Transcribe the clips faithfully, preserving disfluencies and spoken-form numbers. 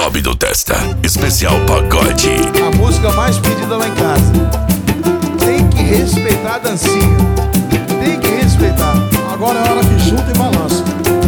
Sobe do Testa, especial pagode. A música mais pedida lá em casa. Tem que respeitar a dancinha. Tem que respeitar. Agora é hora que junta e balança.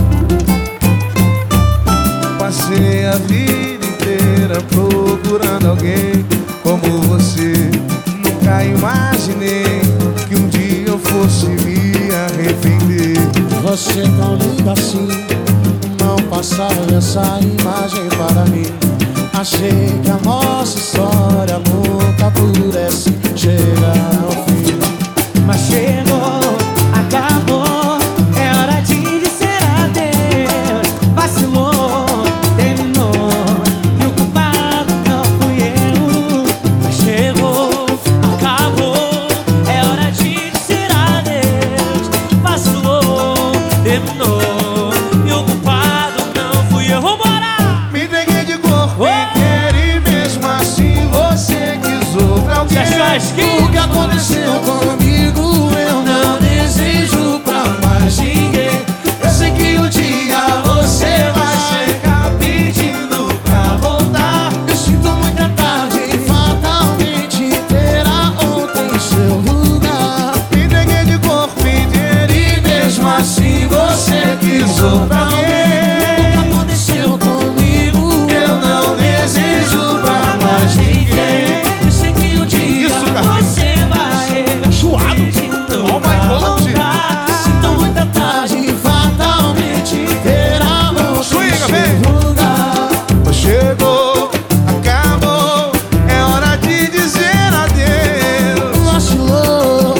Passei a vida inteira procurando alguém como você. Nunca imaginei que um dia eu fosse me arrepender. Você tão linda assim, não passava essa imagem para mim. Achei que a nossa história nunca pudesse chegar ao fim. Mas chegou, acabou, é hora de dizer adeus. Vacilou, terminou, e o culpado não fui eu. Mas chegou, acabou, é hora de dizer adeus. Vacilou, terminou, e o culpado não fui eu. Vambora! Me entreguei de corpo inteiro e mesmo assim você quis outra alguém. O que aconteceu comigo eu não desejo pra mais ninguém. Eu sei que um dia você vai chegar pedindo pra voltar. Eu sinto muita tarde e fatalmente terá outra em seu lugar. Me entreguei de corpo inteiro e mesmo assim você quis outra alguém. O que aconteceu comigo Eu não desejo pra mais ninguém. Eu sei que um dia Isso, cara. você vai Suado. pedindo Oh my pra God. voltar. sinto muita tarde e fatalmente terá outra Swinga, em vem. seu lugar. Chegou, acabou, é hora de dizer adeus. Vacilou,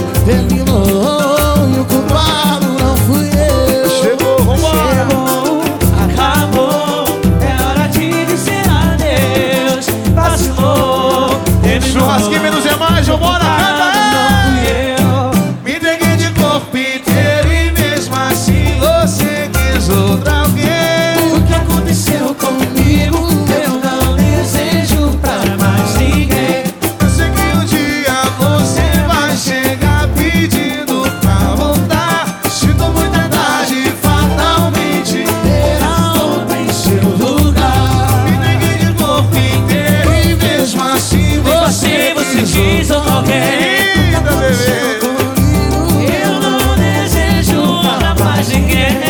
terminou e o culpado não fui eu. Chegou, vambora. Chegou, acabou, é hora de dizer adeus. Vacilou, terminou. Churrasquinho menos é mais, vambora, canta aí. Me entreguei de corpo inteiro e mesmo assim você quis outra alguém. O que aconteceu comigo eu não desejo pra mais ninguém. Eu sei que um dia você vai chegar pedindo pra voltar. Sinto muita tarde, fatalmente terá outra em seu lugar. Me entreguei de corpo inteiro e mesmo assim Você, você você quis diz outra outra alguém. Linda, bebê. Eu não desejo pra mais ninguém.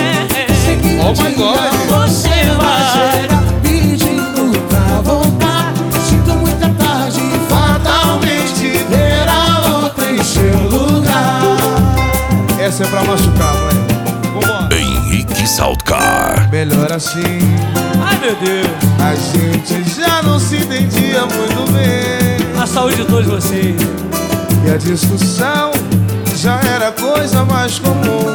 Oh my God. Você vai Chegar pedindo pra voltar. Sinto muita tarde, fatalmente terá outra em seu lugar. Essa é pra machucar, mãe. Vambora. Henrique Saltcar. Melhor assim. Ai, meu Deus. A gente já não se entendia muito bem. A saúde de todos vocês. E a discussão já era coisa mais comum.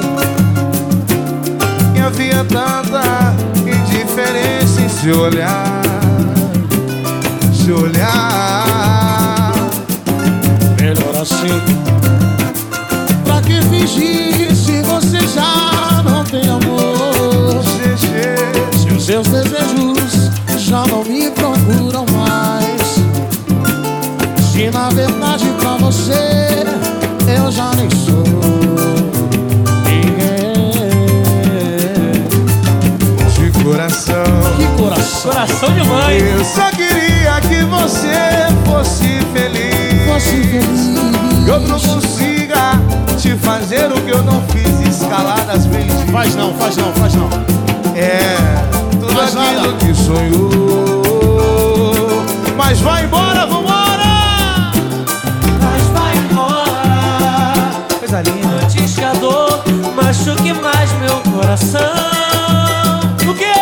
E havia tanta indiferença em se olhar. Se olhar. Melhor assim. Pra que fingir se você já não tem amor? G G. Se os seus desejos já não me procuram mais. Se na verdade pra você eu já nem sou ninguém. De coração. Que coração, Coração de mãe. Eu só queria que você fosse feliz. fosse feliz. Que eu não consiga te fazer o que eu não fiz, escaladas bem. Faz não, faz não, faz não. É, tudo Faz aquilo nada. que sonhou. Mas vai embora, vambora! Mas vai embora. Coisa linda. Antes que a dor machuque mais meu coração. O quê?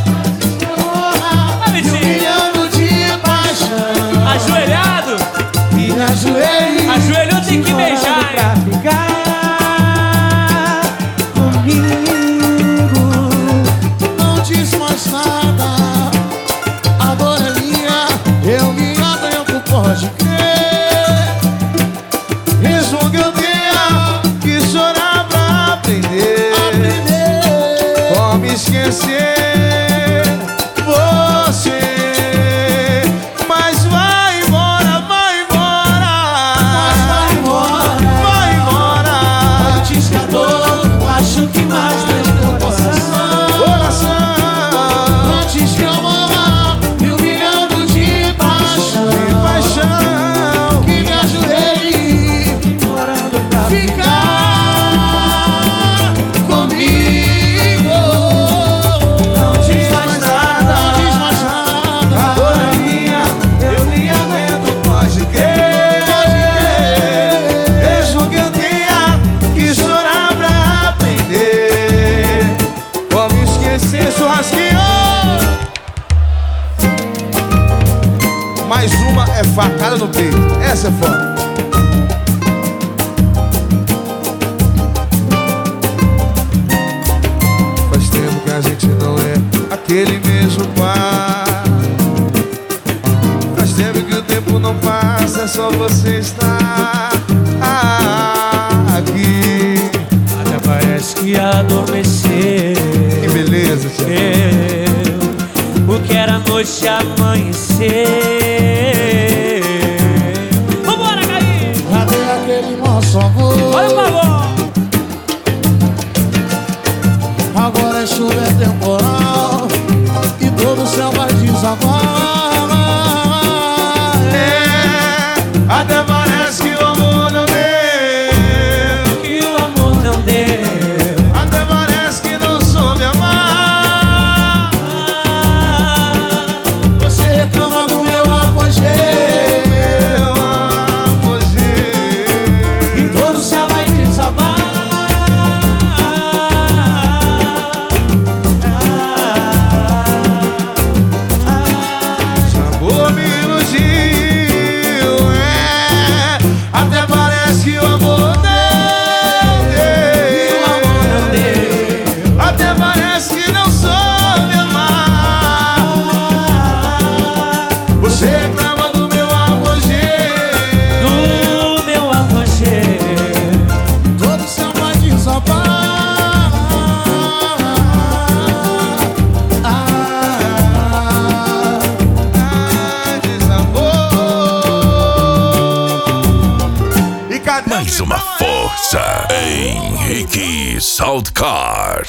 Ah, Me Vitinho. humilhando de paixão. Ajoelhado. Me ajoelhei. Ajoelhou, tem que beijar. pra ficar comigo. Não diz mais nada. Mais uma é facada no peito. Essa é foda. Faz tempo que a gente não é aquele mesmo par. Faz tempo que o tempo não passa, é só você estar aqui. Até parece que adormeceu. Que beleza, tia. O que era noite amanheceu. Vambora, Caí! Cadê aquele nosso amor? Olha o favor! Agora é chuva, é temporal e todo o céu vai desabar. É, até parece que o amor não deu. Que o amor não deu. Até parece que não soube amar. Você reclama do meu apogeu, Meu apogeu. e todo o céu vai desabar. Amor me iludiu, é. Até parece que o amor deu. Até parece que não soube amar. Você reclama do meu apogeu. Do meu apogeu. Todo o céu vai desabar. Ah, Ai, desamor. E cadê Mais o uma força. Henrique Saltcar.